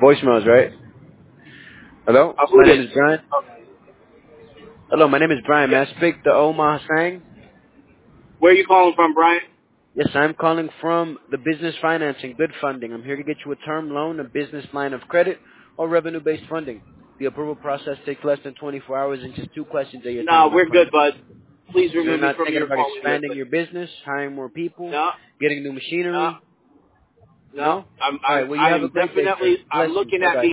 Voicemails, right? Hello? Who My name this? is Brian. Hello, my name is Brian. May Yeah. I speak to Omar Sang? Where are you calling from, Brian? Yes, I'm calling from the Business Financing Good Funding. I'm here to get you a term loan, a business line of credit, or revenue-based funding. The approval process takes less than 24 hours and just two questions at your time, No, my we're good, friend. bud. Please You're remove me not from thinking your about phone when you're expanding good. your business, hiring more people, No, getting new no, machinery? no. No? All right, well, you have a great day, sir. I'm Bless you. looking at Bye-bye.